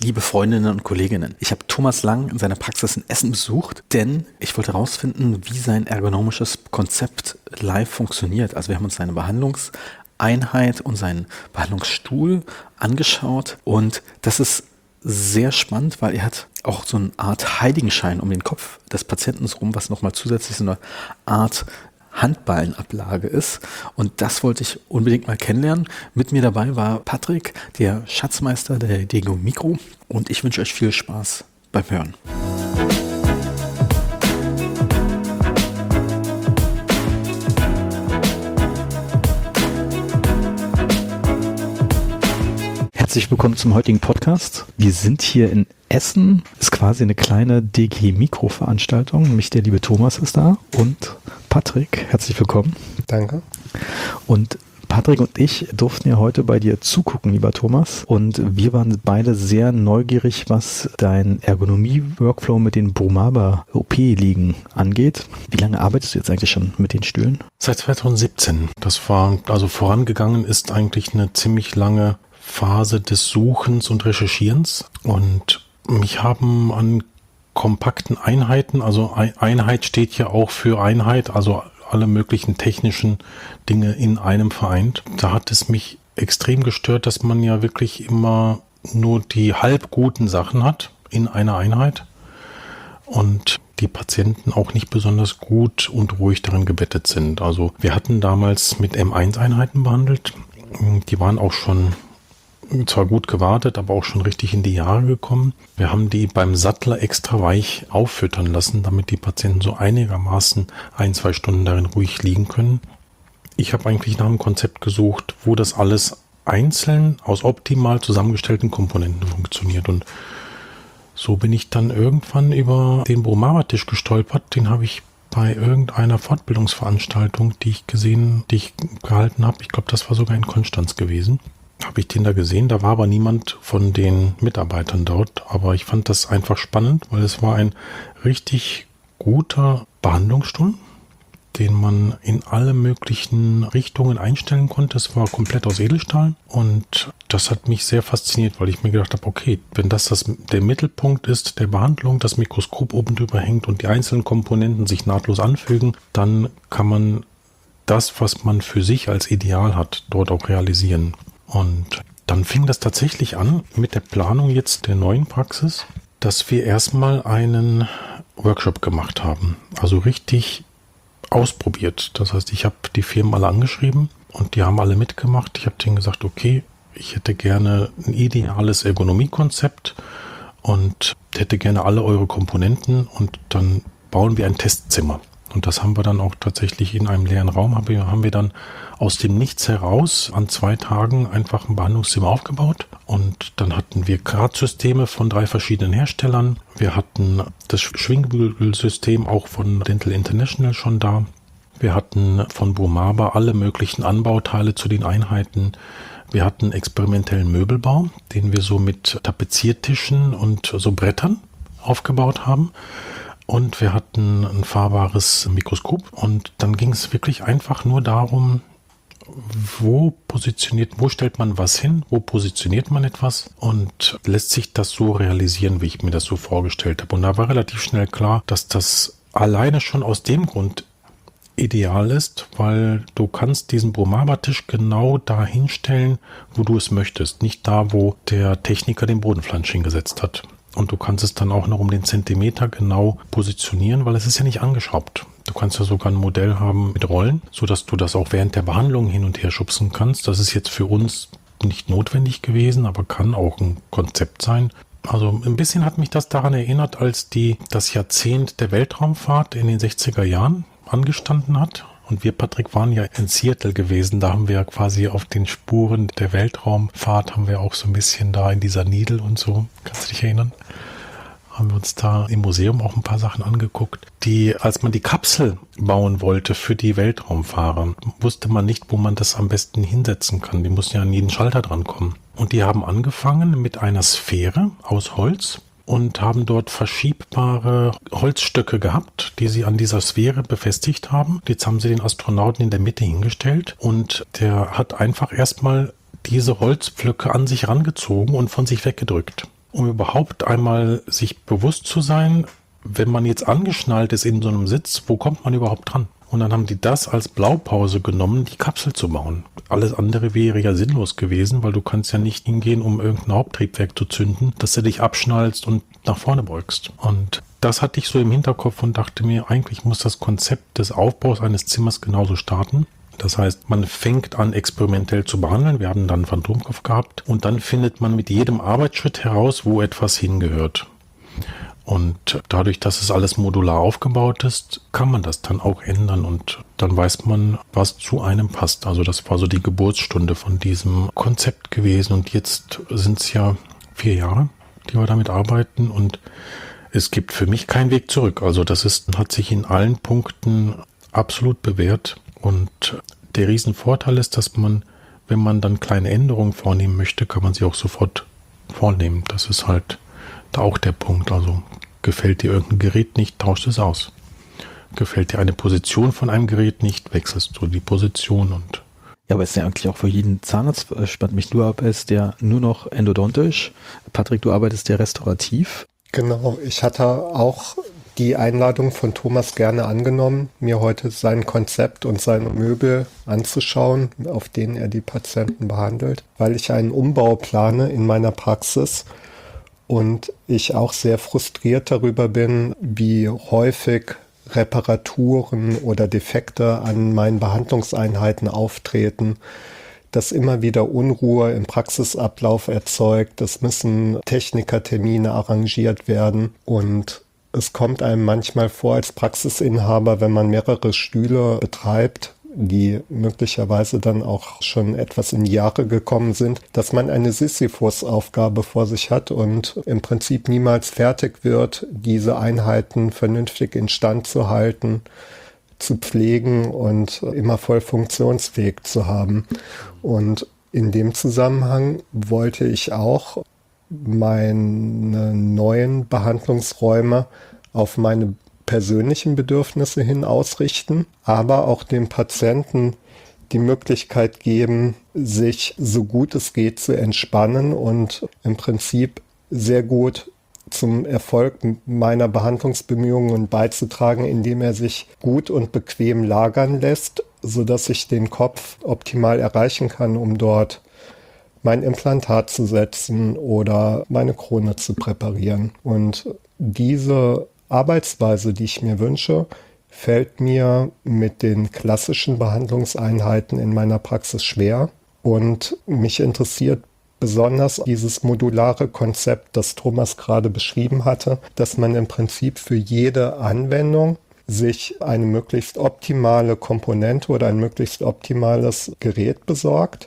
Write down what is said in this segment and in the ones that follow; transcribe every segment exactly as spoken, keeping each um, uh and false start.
Liebe Freundinnen und Kolleginnen, ich habe Thomas Lang in seiner Praxis in Essen besucht, denn ich wollte herausfinden, wie sein ergonomisches Konzept live funktioniert. Also wir haben uns seine Behandlungseinheit und seinen Behandlungsstuhl angeschaut und das ist sehr spannend, weil er hat auch so eine Art Heiligenschein um den Kopf des Patienten rum, was nochmal zusätzlich so eine Art Handballenablage ist. Und das wollte ich unbedingt mal kennenlernen. Mit mir dabei war Patrick, der Schatzmeister der Dego Mikro. Und ich wünsche euch viel Spaß beim Hören. Herzlich willkommen zum heutigen Podcast. Wir sind hier in Essen. Ist quasi eine kleine D G Mikro-Veranstaltung. Nämlich der liebe Thomas ist da und Patrick. Herzlich willkommen. Danke. Und Patrick und ich durften ja heute bei dir zugucken, lieber Thomas. Und wir waren beide sehr neugierig, was dein Ergonomie-Workflow mit den Brumaba-O P-Liegen angeht. Wie lange arbeitest du jetzt eigentlich schon mit den Stühlen? Seit zwanzig siebzehn. Das war, also vorangegangen ist eigentlich eine ziemlich lange Phase des Suchens und Recherchierens. Und mich haben an kompakten Einheiten, also Einheit steht ja auch für Einheit, also alle möglichen technischen Dinge in einem vereint. Da hat es mich extrem gestört, dass man ja wirklich immer nur die halb guten Sachen hat in einer Einheit und die Patienten auch nicht besonders gut und ruhig darin gebettet sind. Also wir hatten damals mit M eins Einheiten behandelt. Die waren auch schon zwar gut gewartet, aber auch schon richtig in die Jahre gekommen. Wir haben die beim Sattler extra weich auffüttern lassen, damit die Patienten so einigermaßen ein, zwei Stunden darin ruhig liegen können. Ich habe eigentlich nach einem Konzept gesucht, wo das alles einzeln aus optimal zusammengestellten Komponenten funktioniert. Und so bin ich dann irgendwann über den Brumaba-Tisch gestolpert. Den habe ich bei irgendeiner Fortbildungsveranstaltung, die ich gesehen, die ich gehalten habe. Ich glaube, das war sogar in Konstanz gewesen. Habe ich den da gesehen, da war aber niemand von den Mitarbeitern dort, aber ich fand das einfach spannend, weil es war ein richtig guter Behandlungsstuhl, den man in alle möglichen Richtungen einstellen konnte. Es war komplett aus Edelstahl und das hat mich sehr fasziniert, weil ich mir gedacht habe, okay, wenn das, das der Mittelpunkt ist der Behandlung, das Mikroskop oben drüber hängt und die einzelnen Komponenten sich nahtlos anfügen, dann kann man das, was man für sich als Ideal hat, dort auch realisieren. Und dann fing das tatsächlich an mit der Planung jetzt der neuen Praxis, dass wir erstmal einen Workshop gemacht haben. Also richtig ausprobiert. Das heißt, ich habe die Firmen alle angeschrieben und die haben alle mitgemacht. Ich habe denen gesagt, okay, ich hätte gerne ein ideales Ergonomiekonzept und hätte gerne alle eure Komponenten und dann bauen wir ein Testzimmer. Und das haben wir dann auch tatsächlich in einem leeren Raum, haben wir, haben wir dann aus dem Nichts heraus an zwei Tagen einfach ein Behandlungszimmer aufgebaut. Und dann hatten wir Gradssysteme von drei verschiedenen Herstellern. Wir hatten das Schwingbügelsystem auch von Dental International schon da. Wir hatten von Brumaba alle möglichen Anbauteile zu den Einheiten. Wir hatten experimentellen Möbelbau, den wir so mit Tapeziertischen und so Brettern aufgebaut haben. Und wir hatten ein fahrbares Mikroskop und dann ging es wirklich einfach nur darum, wo positioniert, wo stellt man was hin, wo positioniert man etwas und lässt sich das so realisieren, wie ich mir das so vorgestellt habe. Und da war relativ schnell klar, dass das alleine schon aus dem Grund ideal ist, weil du kannst diesen Brumaba-Tisch genau da hinstellen, wo du es möchtest, nicht da, wo der Techniker den Bodenflansch hingesetzt hat. Und du kannst es dann auch noch um den Zentimeter genau positionieren, weil es ist ja nicht angeschraubt. Du kannst ja sogar ein Modell haben mit Rollen, sodass du das auch während der Behandlung hin und her schubsen kannst. Das ist jetzt für uns nicht notwendig gewesen, aber kann auch ein Konzept sein. Also ein bisschen hat mich das daran erinnert, als die das Jahrzehnt der Weltraumfahrt in den sechziger Jahren angestanden hat. Und wir, Patrick, waren ja in Seattle gewesen. Da haben wir quasi auf den Spuren der Weltraumfahrt, haben wir auch so ein bisschen da in dieser Needle und so, kannst du dich erinnern? Haben wir uns da im Museum auch ein paar Sachen angeguckt. Die, als man die Kapsel bauen wollte für die Weltraumfahrer, wusste man nicht, wo man das am besten hinsetzen kann. Die mussten ja an jeden Schalter drankommen. Und die haben angefangen mit einer Sphäre aus Holz und haben dort verschiebbare Holzstöcke gehabt, die sie an dieser Sphäre befestigt haben. Jetzt haben sie den Astronauten in der Mitte hingestellt und der hat einfach erstmal diese Holzpflöcke an sich rangezogen und von sich weggedrückt. um überhaupt einmal sich bewusst zu sein, wenn man jetzt angeschnallt ist in so einem Sitz, wo kommt man überhaupt dran? Und dann haben die das als Blaupause genommen, die Kapsel zu bauen. Alles andere wäre ja sinnlos gewesen, weil du kannst ja nicht hingehen, um irgendein Haupttriebwerk zu zünden, dass du dich abschnallst und nach vorne beugst. Und das hatte ich so im Hinterkopf und dachte mir, eigentlich muss das Konzept des Aufbaus eines Zimmers genauso starten. Das heißt, man fängt an, experimentell zu behandeln. Wir hatten dann einen Phantomkopf gehabt. Und dann findet man mit jedem Arbeitsschritt heraus, wo etwas hingehört. Und dadurch, dass es alles modular aufgebaut ist, kann man das dann auch ändern und dann weiß man, was zu einem passt. Also das war so die Geburtsstunde von diesem Konzept gewesen und jetzt sind es ja vier Jahre, die wir damit arbeiten und es gibt für mich keinen Weg zurück. Also das ist, hat sich in allen Punkten absolut bewährt und der Riesenvorteil ist, dass man, wenn man dann kleine Änderungen vornehmen möchte, kann man sie auch sofort vornehmen. Das ist halt da auch der Punkt, also gefällt dir irgendein Gerät nicht, tauscht es aus. Gefällt dir eine Position von einem Gerät nicht, wechselst du die Position und... Ja, aber es ist ja eigentlich auch für jeden Zahnarzt spannend. Mich, du arbeitest ja nur noch endodontisch. Patrick, du arbeitest ja restaurativ. Genau, ich hatte auch die Einladung von Thomas gerne angenommen, mir heute sein Konzept und seine Möbel anzuschauen, auf denen er die Patienten behandelt, weil ich einen Umbau plane in meiner Praxis. Und ich auch sehr frustriert darüber bin, wie häufig Reparaturen oder Defekte an meinen Behandlungseinheiten auftreten, das immer wieder Unruhe im Praxisablauf erzeugt. Es müssen Technikertermine arrangiert werden und es kommt einem manchmal vor als Praxisinhaber, wenn man mehrere Stühle betreibt, die möglicherweise dann auch schon etwas in die Jahre gekommen sind, dass man eine Sisyphus-Aufgabe vor sich hat und im Prinzip niemals fertig wird, diese Einheiten vernünftig instand zu halten, zu pflegen und immer voll funktionsfähig zu haben. Und in dem Zusammenhang wollte ich auch meine neuen Behandlungsräume auf meine persönlichen Bedürfnisse hin ausrichten, aber auch dem Patienten die Möglichkeit geben, sich so gut es geht zu entspannen und im Prinzip sehr gut zum Erfolg meiner Behandlungsbemühungen beizutragen, indem er sich gut und bequem lagern lässt, sodass ich den Kopf optimal erreichen kann, um dort mein Implantat zu setzen oder meine Krone zu präparieren. Und diese Arbeitsweise, die ich mir wünsche, fällt mir mit den klassischen Behandlungseinheiten in meiner Praxis schwer. Und mich interessiert besonders dieses modulare Konzept, das Thomas gerade beschrieben hatte, dass man im Prinzip für jede Anwendung sich eine möglichst optimale Komponente oder ein möglichst optimales Gerät besorgt.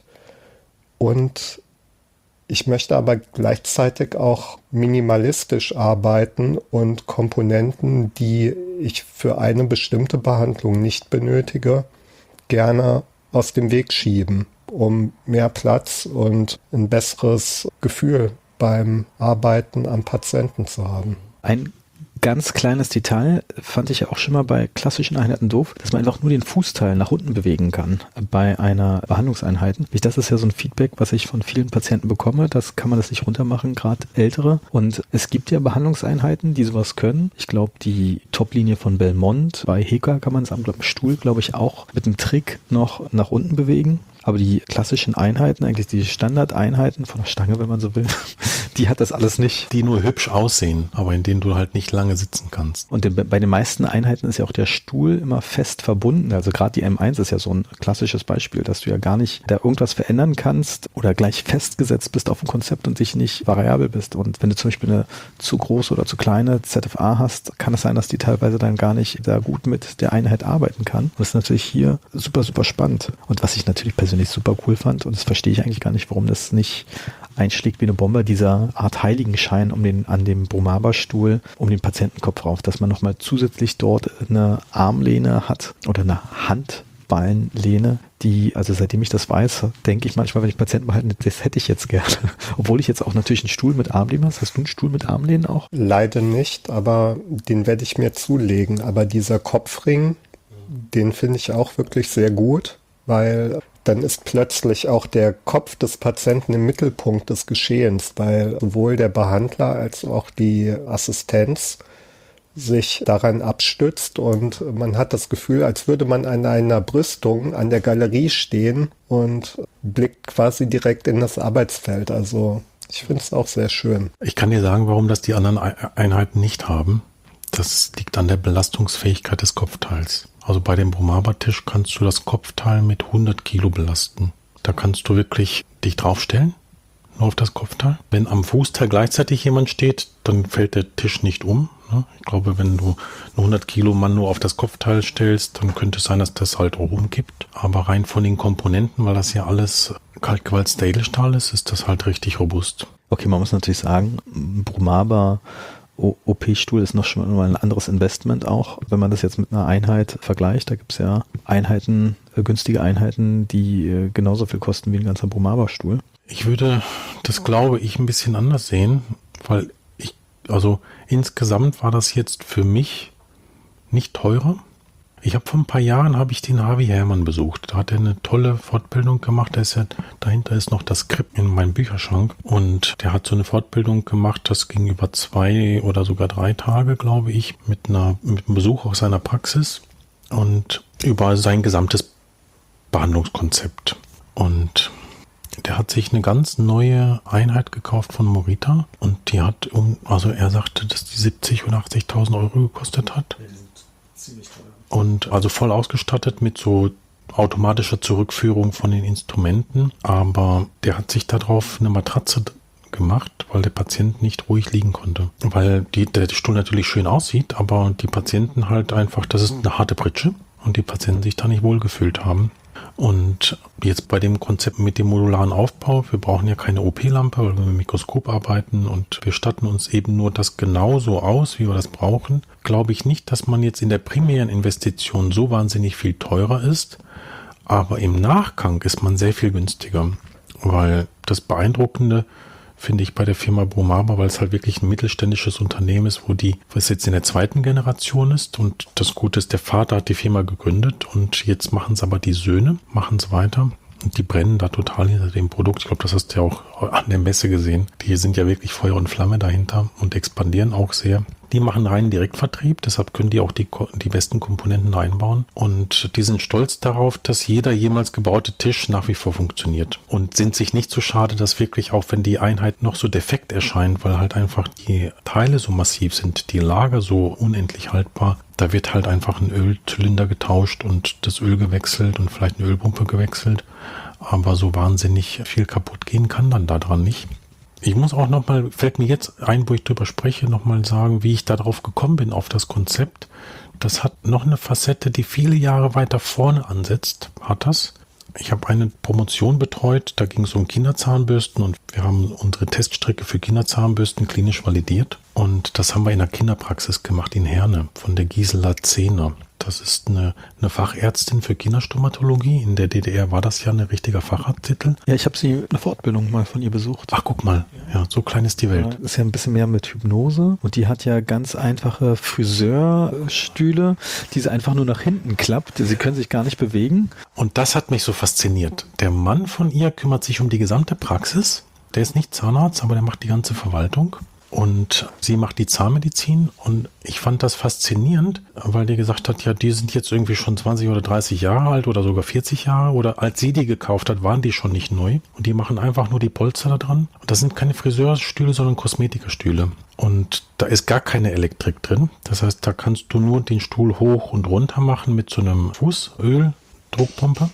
Und ich möchte aber gleichzeitig auch minimalistisch arbeiten und Komponenten, die ich für eine bestimmte Behandlung nicht benötige, gerne aus dem Weg schieben, um mehr Platz und ein besseres Gefühl beim Arbeiten am Patienten zu haben. Ein ganz kleines Detail fand ich ja auch schon mal bei klassischen Einheiten doof, dass man einfach nur den Fußteil nach unten bewegen kann bei einer Behandlungseinheit. Das ist ja so ein Feedback, was ich von vielen Patienten bekomme. Das kann man das nicht runtermachen, gerade ältere. Und es gibt ja Behandlungseinheiten, die sowas können. Ich glaube, die Top-Linie von Belmont, bei Heka kann man es am Stuhl, glaube ich, auch mit einem Trick noch nach unten bewegen. Aber die klassischen Einheiten, eigentlich die Standardeinheiten von der Stange, wenn man so will, die hat das alles nicht. Die nur hübsch aussehen, aber in denen du halt nicht lange sitzen kannst. Und bei den meisten Einheiten ist ja auch der Stuhl immer fest verbunden. Also gerade die M eins ist ja so ein klassisches Beispiel, dass du ja gar nicht da irgendwas verändern kannst oder gleich festgesetzt bist auf ein Konzept und dich nicht variabel bist. Und wenn du zum Beispiel eine zu große oder zu kleine Z F A hast, kann es sein, dass die teilweise dann gar nicht da gut mit der Einheit arbeiten kann. Und das ist natürlich hier super, super spannend. Und was ich natürlich persönlich super cool fand, und das verstehe ich eigentlich gar nicht, warum das nicht einschlägt wie eine Bombe, dieser Art Heiligenschein um den, an dem Brumaba-Stuhl, um den Patientenkopf rauf, dass man nochmal zusätzlich dort eine Armlehne hat oder eine Handballenlehne, die, also seitdem ich das weiß, denke ich manchmal, wenn ich Patienten behalte, das hätte ich jetzt gerne. Obwohl ich jetzt auch natürlich einen Stuhl mit Armlehnen habe. Hast du einen Stuhl mit Armlehnen auch? Leider nicht, aber den werde ich mir zulegen. Aber dieser Kopfring, den finde ich auch wirklich sehr gut, weil dann ist plötzlich auch der Kopf des Patienten im Mittelpunkt des Geschehens, weil sowohl der Behandler als auch die Assistenz sich daran abstützt und man hat das Gefühl, als würde man an einer Brüstung an der Galerie stehen und blickt quasi direkt in das Arbeitsfeld. Also ich finde es auch sehr schön. Ich kann dir sagen, warum das die anderen Einheiten nicht haben. Das liegt an der Belastungsfähigkeit des Kopfteils. Also bei dem Bromaba-Tisch kannst du das Kopfteil mit hundert Kilo belasten. Da kannst du wirklich dich draufstellen, nur auf das Kopfteil. Wenn am Fußteil gleichzeitig jemand steht, dann fällt der Tisch nicht um. Ich glaube, wenn du einen hundert Kilo Mann nur auf das Kopfteil stellst, dann könnte es sein, dass das halt auch umkippt. Aber rein von den Komponenten, weil das ja alles kaltgewalzter Edelstahl ist, ist das halt richtig robust. Okay, man muss natürlich sagen, Bromaba O P-Stuhl ist noch schon mal ein anderes Investment auch, wenn man das jetzt mit einer Einheit vergleicht. Da gibt es ja Einheiten, äh, günstige Einheiten, die äh, genauso viel kosten wie ein ganzer Bromaba-Stuhl. Ich würde das, glaube ich, ein bisschen anders sehen, weil ich, also insgesamt war das jetzt für mich nicht teurer. Ich habe vor ein paar Jahren habe ich den Harvey Herrmann besucht. Da hat er eine tolle Fortbildung gemacht. Da ist ja, dahinter ist noch das Skript in meinem Bücherschrank. Und der hat so eine Fortbildung gemacht, das ging über zwei oder sogar drei Tage, glaube ich, mit einer, mit einem Besuch aus seiner Praxis und über sein gesamtes Behandlungskonzept. Und der hat sich eine ganz neue Einheit gekauft von Morita und die hat, um, also er sagte, dass die siebzig oder achtzigtausend Euro gekostet hat. Ja, die sind ziemlich teuer. Und also voll ausgestattet mit so automatischer Zurückführung von den Instrumenten. Aber der hat sich darauf eine Matratze gemacht, weil der Patient nicht ruhig liegen konnte. Weil die, der Stuhl natürlich schön aussieht, aber die Patienten halt einfach, das ist eine harte Pritsche und die Patienten sich da nicht wohlgefühlt haben. Und jetzt bei dem Konzept mit dem modularen Aufbau, wir brauchen ja keine O P-Lampe, weil wir mit dem Mikroskop arbeiten und wir statten uns eben nur das genauso aus, wie wir das brauchen, glaube ich nicht, dass man jetzt in der primären Investition so wahnsinnig viel teurer ist, aber im Nachgang ist man sehr viel günstiger, weil das Beeindruckende finde ich bei der Firma Bromaba, weil es halt wirklich ein mittelständisches Unternehmen ist, wo die, was jetzt in der zweiten Generation ist und das Gute ist, der Vater hat die Firma gegründet und jetzt machen es aber die Söhne, machen es weiter und die brennen da total hinter dem Produkt. Ich glaube, das hast du ja auch an der Messe gesehen. Die sind ja wirklich Feuer und Flamme dahinter und expandieren auch sehr. Die machen reinen Direktvertrieb, deshalb können die auch die, die besten Komponenten einbauen. Und die sind stolz darauf, dass jeder jemals gebaute Tisch nach wie vor funktioniert. Und sind sich nicht so schade, dass wirklich auch, wenn die Einheit noch so defekt erscheint, weil halt einfach die Teile so massiv sind, die Lager so unendlich haltbar, da wird halt einfach ein Ölzylinder getauscht und das Öl gewechselt und vielleicht eine Ölpumpe gewechselt. Aber so wahnsinnig viel kaputt gehen kann dann daran nicht. Ich muss auch nochmal, fällt mir jetzt ein, wo ich drüber spreche, nochmal sagen, wie ich darauf gekommen bin, auf das Konzept. Das hat noch eine Facette, die viele Jahre weiter vorne ansetzt, hat das. Ich habe eine Promotion betreut, da ging es um Kinderzahnbürsten und wir haben unsere Teststrecke für Kinderzahnbürsten klinisch validiert. Und das haben wir in der Kinderpraxis gemacht in Herne von der Gisela Zehner. Das ist eine, eine Fachärztin für Kinderstomatologie. In der D D R war das ja ein richtiger Facharzttitel. Ja, ich habe sie eine Fortbildung mal von ihr besucht. Ach, guck mal. Ja, so klein ist die Welt. Ja, ist ja ein bisschen mehr mit Hypnose. Und die hat ja ganz einfache Friseurstühle, die sie einfach nur nach hinten klappt. Sie können sich gar nicht bewegen. Und das hat mich so fasziniert. Der Mann von ihr kümmert sich um die gesamte Praxis. Der ist nicht Zahnarzt, aber der macht die ganze Verwaltung. Und sie macht die Zahnmedizin und ich fand das faszinierend, weil die gesagt hat, ja, die sind jetzt irgendwie schon zwanzig oder dreißig Jahre alt oder sogar vierzig Jahre oder als sie die gekauft hat, waren die schon nicht neu und die machen einfach nur die Polster da dran. Und das sind keine Friseurstühle, sondern Kosmetikerstühle. Und da ist gar keine Elektrik drin. Das heißt, da kannst du nur den Stuhl hoch und runter machen mit so einem Fußöl, Druckpumpe.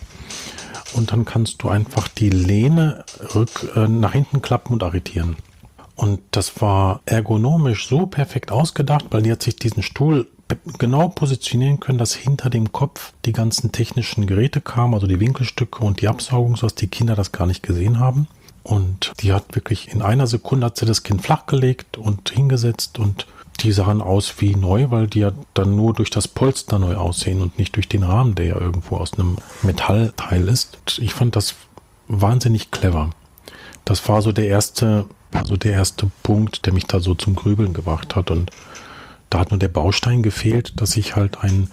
Und dann kannst du einfach die Lehne rück, äh, nach hinten klappen und arretieren. Und das war ergonomisch so perfekt ausgedacht, weil die hat sich diesen Stuhl genau positionieren können, dass hinter dem Kopf die ganzen technischen Geräte kamen, also die Winkelstücke und die Absaugung, sodass die Kinder das gar nicht gesehen haben. Und die hat wirklich in einer Sekunde hat sie das Kind flachgelegt und hingesetzt und die sahen aus wie neu, weil die ja dann nur durch das Polster neu aussehen und nicht durch den Rahmen, der ja irgendwo aus einem Metallteil ist. Ich fand das wahnsinnig clever. Das war so der erste, also der erste Punkt, der mich da so zum Grübeln gebracht hat. Und da hat nur der Baustein gefehlt, dass ich halt ein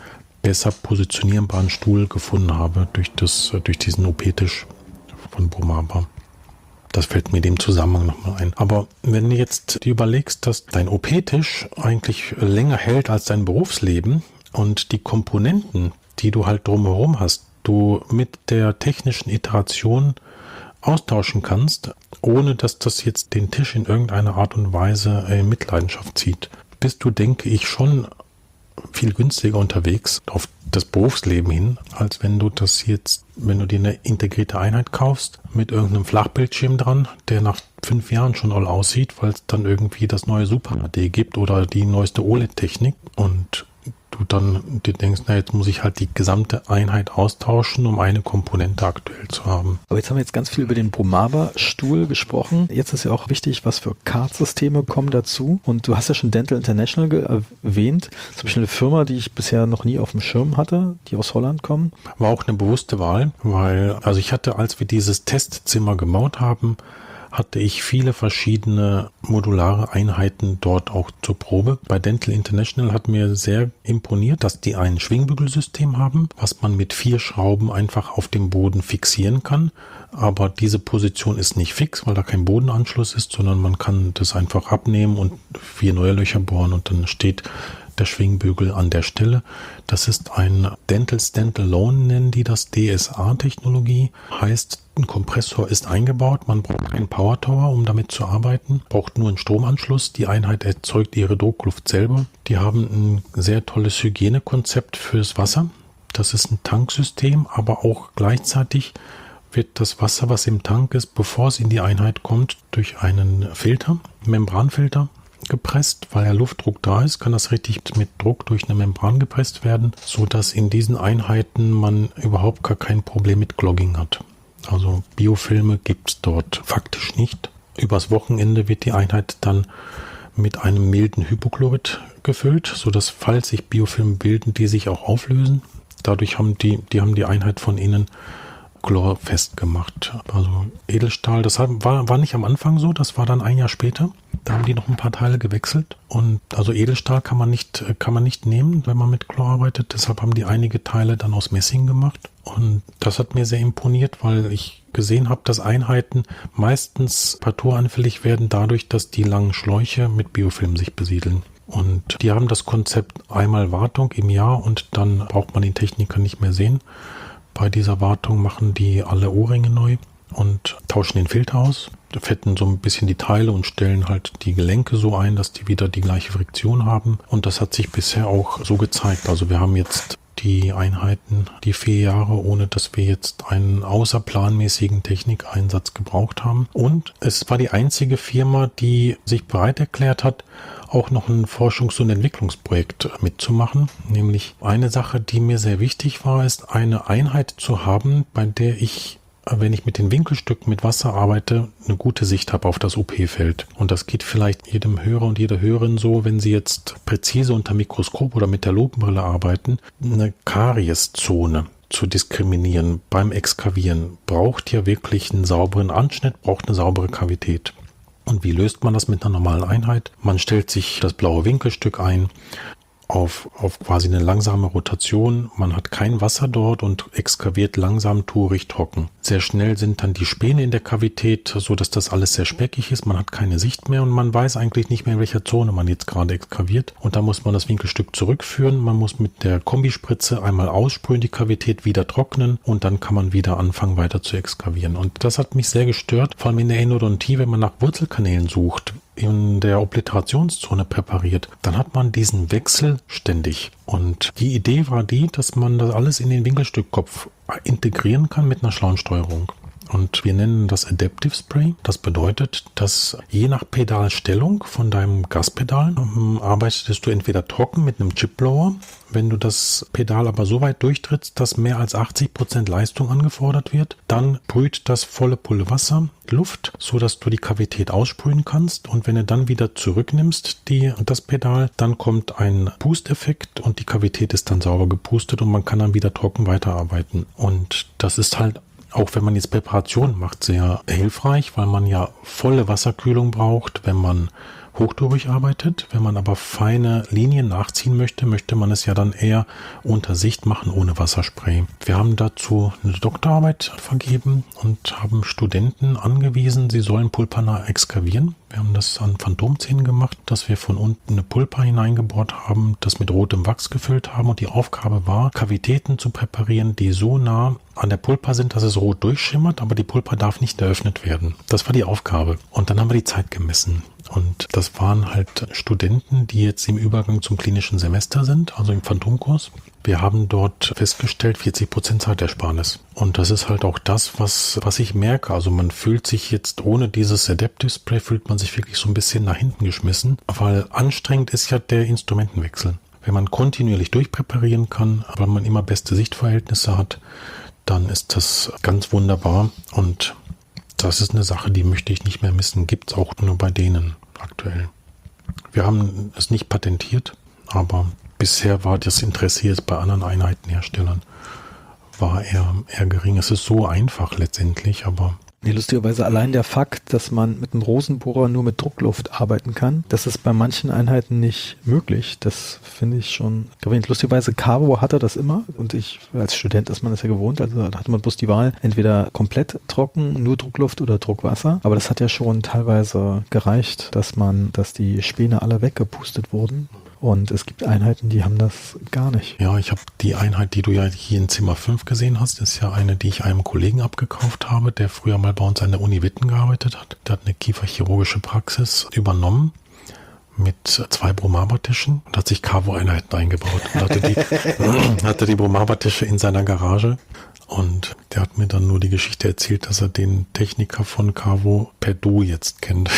besser positionierbaren Stuhl gefunden habe durch, das, durch diesen O P-Tisch von Bromaba. Das fällt mir dem Zusammenhang nochmal ein. Aber wenn du jetzt dir überlegst, dass dein O P-Tisch eigentlich länger hält als dein Berufsleben und die Komponenten, die du halt drumherum hast, du mit der technischen Iteration austauschen kannst, ohne dass das jetzt den Tisch in irgendeiner Art und Weise in Mitleidenschaft zieht, bist du, denke ich, schon viel günstiger unterwegs auf das Berufsleben hin, als wenn du das jetzt, wenn du dir eine integrierte Einheit kaufst mit irgendeinem Flachbildschirm dran, der nach fünf Jahren schon all aussieht, weil es dann irgendwie das neue Super H D gibt oder die neueste O L E D-Technik und du dann dir denkst, na, jetzt muss ich halt die gesamte Einheit austauschen, um eine Komponente aktuell zu haben. Aber jetzt haben wir jetzt ganz viel über den Bromaba-Stuhl gesprochen. Jetzt ist ja auch wichtig, was für C A D-Systeme kommen dazu. Und du hast ja schon Dental International ge- erwähnt. Das ist zum Beispiel eine Firma, die ich bisher noch nie auf dem Schirm hatte, die aus Holland kommen. War auch eine bewusste Wahl, weil, also ich hatte, als wir dieses Testzimmer gebaut haben, hatte ich viele verschiedene modulare Einheiten dort auch zur Probe. Bei Dental International hat mir sehr imponiert, dass die ein Schwingbügelsystem haben, was man mit vier Schrauben einfach auf dem Boden fixieren kann. Aber diese Position ist nicht fix, weil da kein Bodenanschluss ist, sondern man kann das einfach abnehmen und vier neue Löcher bohren und dann steht der Schwingbügel an der Stelle. Das ist ein Dental Standalone, nennen die das, D S A-Technologie. Heißt, ein Kompressor ist eingebaut, man braucht keinen Power Tower, um damit zu arbeiten, braucht nur einen Stromanschluss. Die Einheit erzeugt ihre Druckluft selber. Die haben ein sehr tolles Hygienekonzept fürs Wasser. Das ist ein Tanksystem, aber auch gleichzeitig wird das Wasser, was im Tank ist, bevor es in die Einheit kommt, durch einen Filter, Membranfilter, gepresst, weil ja Luftdruck da ist, kann das richtig mit Druck durch eine Membran gepresst werden, so dass in diesen Einheiten man überhaupt gar kein Problem mit Clogging hat. Also Biofilme gibt es dort faktisch nicht. Übers Wochenende wird die Einheit dann mit einem milden Hypochlorid gefüllt, so dass, falls sich Biofilme bilden, die sich auch auflösen. Dadurch haben die, die haben die Einheit von innen chlorfest gemacht. Also Edelstahl, das war, war nicht am Anfang so, das war dann ein Jahr später. Da haben die noch ein paar Teile gewechselt. Und also Edelstahl kann man nicht, kann man nicht nehmen, wenn man mit Chlor arbeitet. Deshalb haben die einige Teile dann aus Messing gemacht. Und das hat mir sehr imponiert, weil ich gesehen habe, dass Einheiten meistens parturanfällig werden dadurch, dass die langen Schläuche mit Biofilm sich besiedeln. Und die haben das Konzept einmal Wartung im Jahr und dann braucht man den Techniker nicht mehr sehen. Bei dieser Wartung machen die alle O-Ringe neu und tauschen den Filter aus, fetten so ein bisschen die Teile und stellen halt die Gelenke so ein, dass die wieder die gleiche Friktion haben. Und das hat sich bisher auch so gezeigt. Also wir haben jetzt die Einheiten, die vier Jahre, ohne dass wir jetzt einen außerplanmäßigen Technikeinsatz gebraucht haben. Und es war die einzige Firma, die sich bereit erklärt hat, auch noch ein Forschungs- und Entwicklungsprojekt mitzumachen. Nämlich eine Sache, die mir sehr wichtig war, ist eine Einheit zu haben, bei der ich, wenn ich mit den Winkelstücken mit Wasser arbeite, eine gute Sicht habe auf das O P-Feld. Und das geht vielleicht jedem Hörer und jeder Hörerin so, wenn sie jetzt präzise unter Mikroskop oder mit der Lupenbrille arbeiten, eine Karieszone zu diskriminieren beim Exkavieren braucht ja wirklich einen sauberen Anschnitt, braucht eine saubere Kavität. Und wie löst man das mit einer normalen Einheit? Man stellt sich das blaue Winkelstück ein auf, auf quasi eine langsame Rotation. Man hat kein Wasser dort und exkaviert langsam, tourig, trocken. Sehr schnell sind dann die Späne in der Kavität, so dass das alles sehr speckig ist. Man hat keine Sicht mehr und man weiß eigentlich nicht mehr, in welcher Zone man jetzt gerade exkaviert. Und da muss man das Winkelstück zurückführen. Man muss mit der Kombispritze einmal aussprühen, die Kavität wieder trocknen und dann kann man wieder anfangen, weiter zu exkavieren. Und das hat mich sehr gestört, vor allem in der Endodontie, wenn man nach Wurzelkanälen sucht, in der Obliterationszone präpariert, dann hat man diesen Wechsel ständig. Und die Idee war die, dass man das alles in den Winkelstückkopf integrieren kann mit einer schlauen Steuerung. Und wir nennen das Adaptive Spray. Das bedeutet, dass je nach Pedalstellung von deinem Gaspedal ähm, arbeitest du entweder trocken mit einem Chipblower. Wenn du das Pedal aber so weit durchtrittst, dass mehr als achtzig Prozent Leistung angefordert wird, dann brüht das volle Pulle Wasser, Luft, so dass du die Kavität aussprühen kannst. Und wenn du dann wieder zurücknimmst, die, das Pedal, dann kommt ein Pusteffekt und die Kavität ist dann sauber gepustet und man kann dann wieder trocken weiterarbeiten. Und das ist halt, auch wenn man jetzt Präparation macht, sehr hilfreich, weil man ja volle Wasserkühlung braucht, wenn man hochdurcharbeitet arbeitet. Wenn man aber feine Linien nachziehen möchte, möchte man es ja dann eher unter Sicht machen, ohne Wasserspray. Wir haben dazu eine Doktorarbeit vergeben und haben Studenten angewiesen, sie sollen pulpernah exkavieren. Wir haben das an Phantomzähnen gemacht, dass wir von unten eine Pulpa hineingebohrt haben, das mit rotem Wachs gefüllt haben und die Aufgabe war, Kavitäten zu präparieren, die so nah an der Pulpa sind, dass es rot durchschimmert, aber die Pulpa darf nicht eröffnet werden. Das war die Aufgabe. Und dann haben wir die Zeit gemessen. Und das waren halt Studenten, die jetzt im Übergang zum klinischen Semester sind, also im Phantomkurs. Wir haben dort festgestellt, vierzig Prozent Zeitersparnis. Und das ist halt auch das, was, was ich merke. Also man fühlt sich jetzt ohne dieses Adaptive Spray, fühlt man sich wirklich so ein bisschen nach hinten geschmissen, weil anstrengend ist ja der Instrumentenwechsel. Wenn man kontinuierlich durchpräparieren kann, weil man immer beste Sichtverhältnisse hat, dann ist das ganz wunderbar. Und das ist eine Sache, die möchte ich nicht mehr missen. Gibt es auch nur bei denen aktuell. Wir haben es nicht patentiert, aber bisher war das Interesse jetzt bei anderen Einheitenherstellern war eher, eher gering. Es ist so einfach letztendlich, aber... Nee, lustigerweise allein der Fakt, dass man mit einem Rosenbohrer nur mit Druckluft arbeiten kann, das ist bei manchen Einheiten nicht möglich. Das finde ich schon gravierend. Lustigerweise, Cavo hatte das immer und ich, als Student ist man das ja gewohnt, also da hatte man bloß die Wahl, entweder komplett trocken, nur Druckluft oder Druckwasser. Aber das hat ja schon teilweise gereicht, dass man, dass die Späne alle weggepustet wurden. Und es gibt Einheiten, die haben das gar nicht. Ja, ich habe die Einheit, die du ja hier in Zimmer fünf gesehen hast, ist ja eine, die ich einem Kollegen abgekauft habe, der früher mal bei uns an der Uni Witten gearbeitet hat. Der hat eine kieferchirurgische Praxis übernommen mit zwei Bromaba-Tischen und hat sich Cavo-Einheiten eingebaut. Und hatte die, hatte die Bromaba-Tische in seiner Garage. Und der hat mir dann nur die Geschichte erzählt, dass er den Techniker von Cavo per Du jetzt kennt.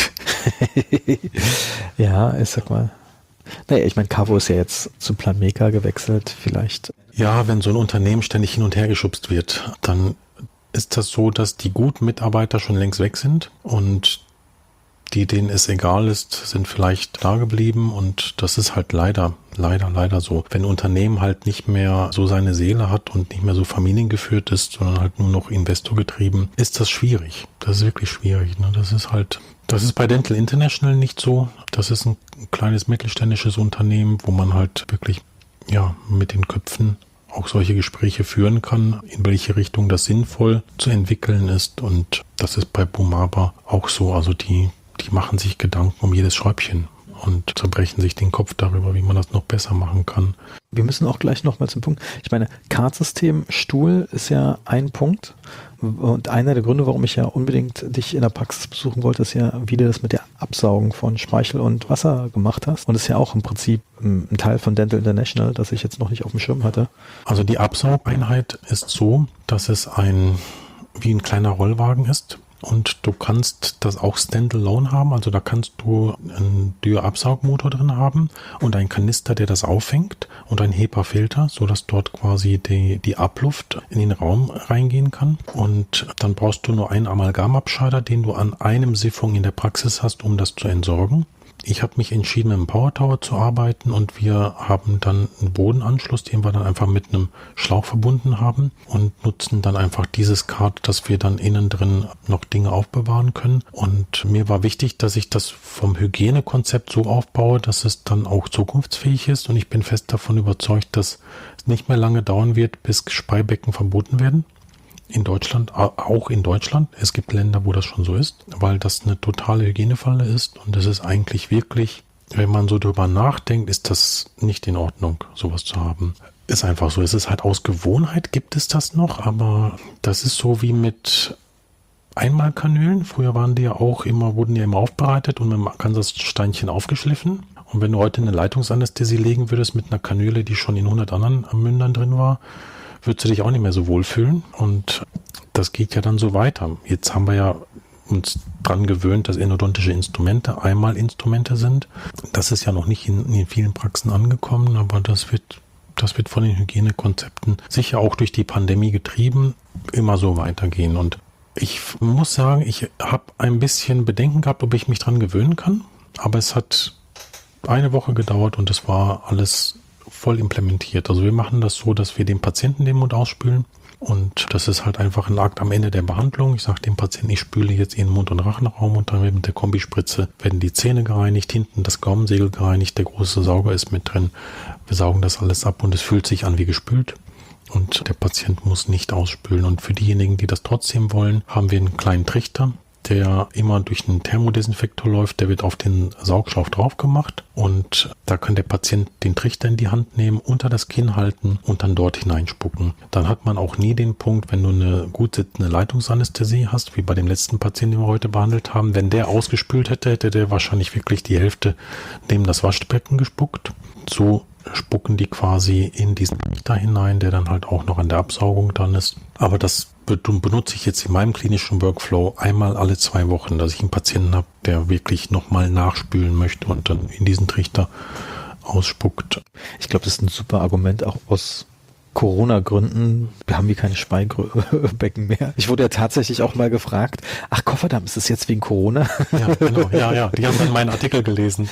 Ja, ich sag mal. Naja, ich meine, Cavo ist ja jetzt zu Planmeca gewechselt, vielleicht. Ja, wenn so ein Unternehmen ständig hin und her geschubst wird, dann ist das so, dass die guten Mitarbeiter schon längst weg sind und die, denen es egal ist, sind vielleicht da geblieben und das ist halt leider, leider, leider so. Wenn ein Unternehmen halt nicht mehr so seine Seele hat und nicht mehr so familiengeführt ist, sondern halt nur noch investorgetrieben, ist das schwierig. Das ist wirklich schwierig. Ne? Das ist halt, das ist bei Dental International nicht so. Das ist ein kleines mittelständisches Unternehmen, wo man halt wirklich, ja, mit den Köpfen auch solche Gespräche führen kann, in welche Richtung das sinnvoll zu entwickeln ist und das ist bei Bromaba auch so. Also die Die machen sich Gedanken um jedes Schräubchen und zerbrechen sich den Kopf darüber, wie man das noch besser machen kann. Wir müssen auch gleich nochmal zum Punkt. Ich meine, Kartsystem, Stuhl ist ja ein Punkt. Und einer der Gründe, warum ich ja unbedingt dich in der Praxis besuchen wollte, ist ja, wie du das mit der Absaugung von Speichel und Wasser gemacht hast. Und das ist ja auch im Prinzip ein Teil von Dental International, das ich jetzt noch nicht auf dem Schirm hatte. Also die Absaugeinheit ist so, dass es ein wie ein kleiner Rollwagen ist. Und du kannst das auch standalone haben, also da kannst du einen Dürr-Absaugmotor drin haben und einen Kanister, der das auffängt und einen HEPA-Filter, sodass dort quasi die, die Abluft in den Raum reingehen kann. Und dann brauchst du nur einen Amalgamabscheider, den du an einem Siphon in der Praxis hast, um das zu entsorgen. Ich habe mich entschieden, mit einem Power Tower zu arbeiten und wir haben dann einen Bodenanschluss, den wir dann einfach mit einem Schlauch verbunden haben und nutzen dann einfach dieses Kart, dass wir dann innen drin noch Dinge aufbewahren können. Und mir war wichtig, dass ich das vom Hygienekonzept so aufbaue, dass es dann auch zukunftsfähig ist und ich bin fest davon überzeugt, dass es nicht mehr lange dauern wird, bis Speibecken verboten werden. In Deutschland, auch in Deutschland. Es gibt Länder, wo das schon so ist, weil das eine totale Hygienefalle ist und es ist eigentlich wirklich, wenn man so drüber nachdenkt, ist das nicht in Ordnung, sowas zu haben. Ist einfach so. Es ist halt aus Gewohnheit gibt es das noch, aber das ist so wie mit Einmalkanülen. Früher waren die ja auch immer, wurden die immer aufbereitet und mit einem Kansassteinchen aufgeschliffen. Und wenn du heute eine Leitungsanästhesie legen würdest mit einer Kanüle, die schon in hundert anderen Mündern drin war, würdest du dich auch nicht mehr so wohlfühlen und das geht ja dann so weiter. Jetzt haben wir ja uns dran gewöhnt, dass endodontische Instrumente Einmalinstrumente sind. Das ist ja noch nicht in, in vielen Praxen angekommen, aber das wird, das wird von den Hygienekonzepten sicher auch durch die Pandemie getrieben, immer so weitergehen. Und ich muss sagen, ich habe ein bisschen Bedenken gehabt, ob ich mich dran gewöhnen kann, aber es hat eine Woche gedauert und es war alles voll implementiert. Also wir machen das so, dass wir dem Patienten den Mund ausspülen. Und das ist halt einfach ein Akt am Ende der Behandlung. Ich sage dem Patienten, ich spüle jetzt Ihren Mund- und Rachenraum und dann mit der Kombispritze werden die Zähne gereinigt, hinten das Gaumensegel gereinigt, der große Sauger ist mit drin. Wir saugen das alles ab und es fühlt sich an wie gespült. Und der Patient muss nicht ausspülen. Und für diejenigen, die das trotzdem wollen, haben wir einen kleinen Trichter, der immer durch einen Thermodesinfektor läuft. Der wird auf den Saugschauf drauf gemacht und da kann der Patient den Trichter in die Hand nehmen, unter das Kinn halten und dann dort hineinspucken. Dann hat man auch nie den Punkt, wenn du eine gut sitzende Leitungsanästhesie hast, wie bei dem letzten Patienten, den wir heute behandelt haben. Wenn der ausgespült hätte, hätte der wahrscheinlich wirklich die Hälfte neben das Waschbecken gespuckt. So spucken die quasi in diesen Trichter hinein, der dann halt auch noch an der Absaugung dran ist. Aber das benutze ich jetzt in meinem klinischen Workflow einmal alle zwei Wochen, dass ich einen Patienten habe, der wirklich nochmal nachspülen möchte und dann in diesen Trichter ausspuckt. Ich glaube, das ist ein super Argument, auch aus Corona-Gründen. Wir haben hier keine Speibecken mehr. Ich wurde ja tatsächlich auch mal gefragt, ach Kofferdamm, ist das jetzt wegen Corona? Ja, genau. Ja, ja. Die haben dann meinen Artikel gelesen.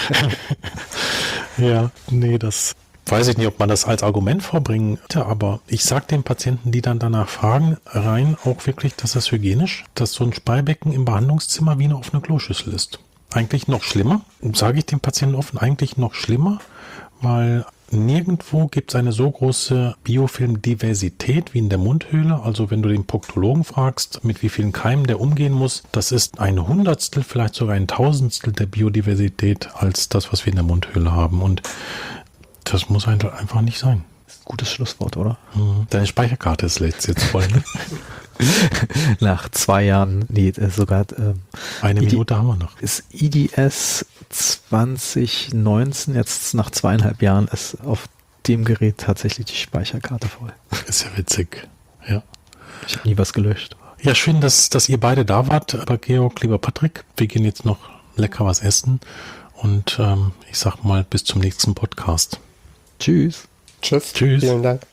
Ja, nee, das weiß ich nicht, ob man das als Argument vorbringen könnte, aber ich sage den Patienten, die dann danach fragen, rein auch wirklich, dass das hygienisch, dass so ein Speibecken im Behandlungszimmer wie eine offene Kloschüssel ist. Eigentlich noch schlimmer, sage ich dem Patienten offen, eigentlich noch schlimmer, weil nirgendwo gibt es eine so große Biofilmdiversität wie in der Mundhöhle. Also wenn du den Proktologen fragst, mit wie vielen Keimen der umgehen muss, das ist ein Hundertstel, vielleicht sogar ein Tausendstel der Biodiversität als das, was wir in der Mundhöhle haben. Und das muss einfach nicht sein. Gutes Schlusswort, oder? Mhm. Deine Speicherkarte ist jetzt voll, ne? Nach zwei Jahren, nee, sogar äh, eine I D, Minute haben wir noch. Ist I D S zwanzig neunzehn, jetzt nach zweieinhalb Jahren, ist auf dem Gerät tatsächlich die Speicherkarte voll. Ist ja witzig, ja. Ich habe nie was gelöscht. Ja, schön, dass, dass ihr beide da wart, lieber Georg, lieber Patrick. Wir gehen jetzt noch lecker was essen und ähm, ich sag mal bis zum nächsten Podcast. Tschüss. Tschüss. Tschüss. Vielen Dank.